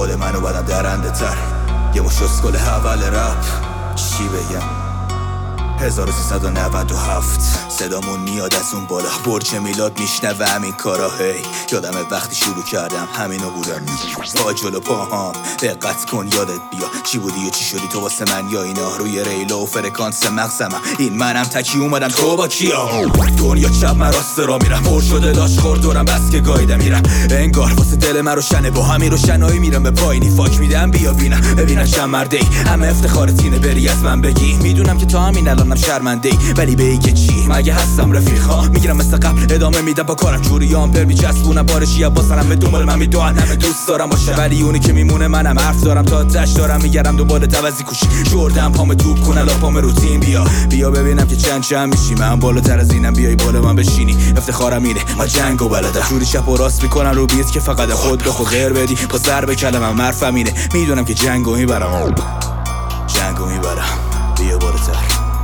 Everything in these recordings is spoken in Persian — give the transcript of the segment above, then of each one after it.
خود منو بدم درنده تر، یه مش اسکل اول رپ. چی بگم 1397 صدامون میاد از اون بالا، برج میلاد میشنوه همین کارا. هی یادمه وقتی شروع کردم همینو بودم، پا جلو پاهام دقت کن یادت بیا چی بودی و چی شدی تو واسه من، یا اینا روی ریلا و فرکانس مغزمم. این منم تکی اومدم تو با کیا، دنیا چپ من راست را میرم، پر شده لاش خوردورم بس که گایدم میرم، انگار واسه دل من روشنه، با همین روشنایی میرم به پایینی فاک میدم. بیا ببینم چند مرده ای، همه افتخار تینه بری از من بگی. میدونم که تا همین الانم شرمنده ای، ولی به که چی مگه هستم رفیقا؟ میگیرم مثل قبل ادامه میدم با کارم، جوریام پر میچسبونم بارشی واسنم به دنبال من میدوان. همه دوست دارم باشه ولی اونی که میمونه منم، حرف دارم تا تش دارم میگردم دوباره توزی کوشی، جردم پام توپ کنه لاپام روتین. بیا ببینم که چند میشی، من بالاتر از اینم، بیای بالا من بشینی. افتخارم اینه ما جنگو بلدم، جوری چپ و راست میکنم رو بیت که فقط خود به خود غیر بدی. با ضرب کلمم حرفم اینه، میدونم که جنگو میبرم. بیا بالاتر.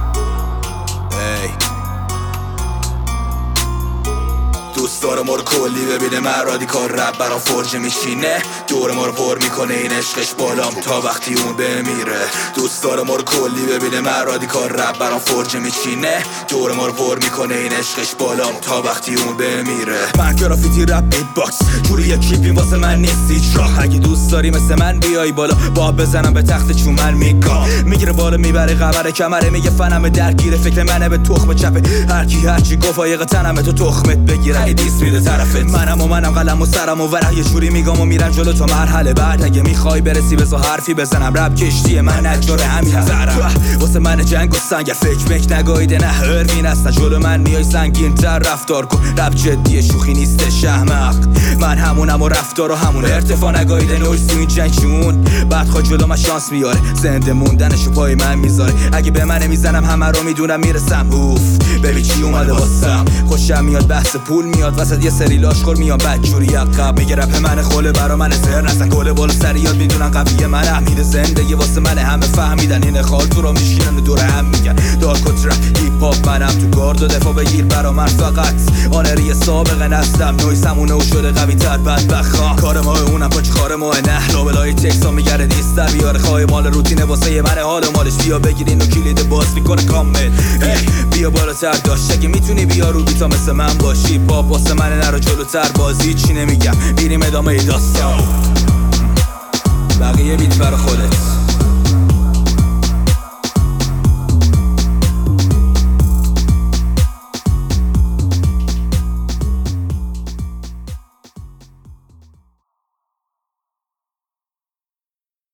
دوست داره ما رو کلی ببینه، من رادیکال رپ برام فرج میشینه، دور ما رو پر میکنه این عشقش بالام تا وقتی اون بمیره. دوست داره ما رو کلی ببینه، من رادیکال رپ برام فرج میشینه، دور ما رو پر میکنه این عشقش بالام تا وقتی اون بمیره. من گرافیتی رپ بیت باکس جوری یک کلیپی واسه من نیست هیچ راه، اگه دوست داری مثل من بیای بالا با بزنم به تخت چومن میگیره بالا میبره قمر کمره، میگه فنم درگیر فکر منه به تخم چپه، هرچی گفت عایق تنم تو تخمت بگیره دیس میده طرفت. منم قلم و سرم و ورق یه جوری میگم و میرم جلو تا مرحله بعد. اگه میخوای برسی بذار حرفی بزنم، رپ کشتی من نجاره همین زرم، واسه من جنگ و سنگ فکر نگایده نه هروین هستن، جلو من میای سنگین تر رفتار کن، رپ جدیه شوخی نیست شهمق، من همونم و رفتار و همون ارتفاع نگایده نویس تو این جنگ چون بعد خود جلو من شانس میاره، زنده موندنشو پای من میذاره، اگه به من میزنم همه رو میدونم میرسم. اوف ببین چی اومده واسم، خوشم میاد بحث پول میاد وسط یه سری لاشخور میان بدجوری عقب، میگه رپ من خوله برا من سر نسن گله بالا سریات میدونن قویه من حمید زندگی واسه من همه فهمیدن، این خال تو رو میشینن و دور هم میگن دارک و ترپ هیپ هاپ، منم تو گارد و دفاع بگیر برا من فقط آنری سابقه نسلم، نویسمونه و شده قوی تر بدبخا، کار ما اونم پاچ خار ما نه لابلای تکسا میگره دیستر بیاره خواهی مال روتینه واسه من حال مالش، بیا بگیرین و کلید باز میکنه کامل. بیا بالاتر داشت اگه میتونی بیا رو بیتا مثل من باشی، پاپ واسه من نرو جلوتر بازی چی نمیگم، بیریم ادامه داستان، بقیه بیت برا خودت.